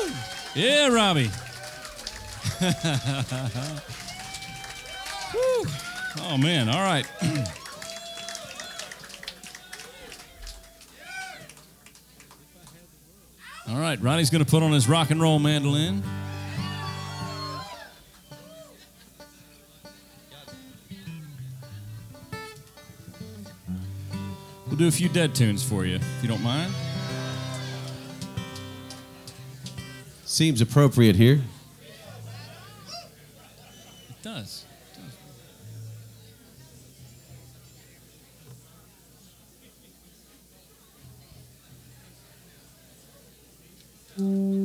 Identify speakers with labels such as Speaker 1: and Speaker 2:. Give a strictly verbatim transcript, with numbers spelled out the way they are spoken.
Speaker 1: Yeah, Robbie. Woo. Oh, man. All right. All right. Ronnie's going to put on his rock and roll mandolin. We'll do a few Dead tunes for you, if you don't mind.
Speaker 2: Seems appropriate here.
Speaker 1: It does. It does.